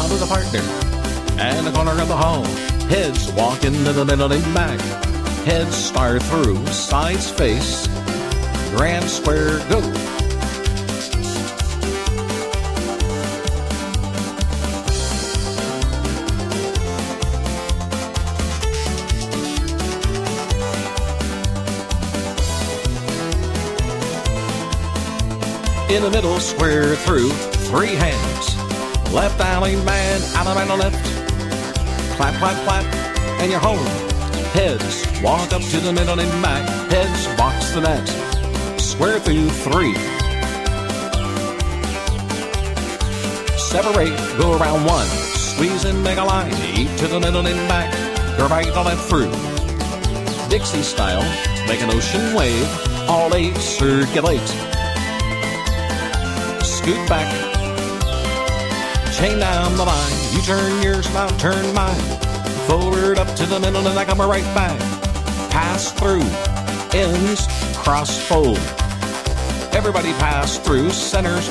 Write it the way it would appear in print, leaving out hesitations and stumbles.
out as a partner. And the corner of the hall. Heads walk into the middle and back. Heads star through, sides face. Grand square, go. In the middle, square through, 3 hands. Left alley man, out of the left. Clap, clap, clap, and you're home. Heads, walk up to the middle and back. Heads, box the net. Square through, 3. Separate, go around 1. Squeeze and make a line. Eat to the middle and back. Go right to left through. Dixie style, make an ocean wave. All 8 circulate. Scoot back, chain down the line. You turn yours, now turn mine. Forward up to the middle and I come right back. Pass through, ends, cross fold. Everybody pass through, centers